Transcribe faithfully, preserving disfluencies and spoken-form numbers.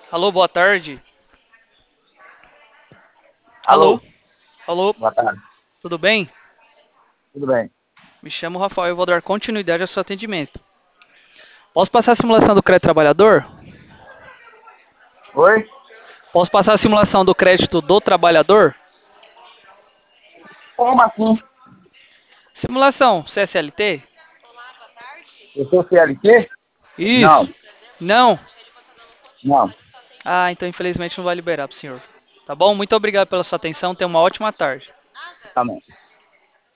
Alô, boa tarde. Alô, Alô, alô, boa tarde. tudo bem? Tudo bem? Me chamo Rafael e vou dar continuidade ao seu atendimento. Posso passar a simulação do crédito trabalhador? Oi? Posso passar a simulação do crédito do trabalhador? Como assim? Simulação C S L T? Eu sou C L T? Isso. Não, Não? não. Ah, então infelizmente não vai liberar para o senhor. Tá bom? Muito obrigado pela sua atenção. Tenha uma ótima tarde. Tá bom.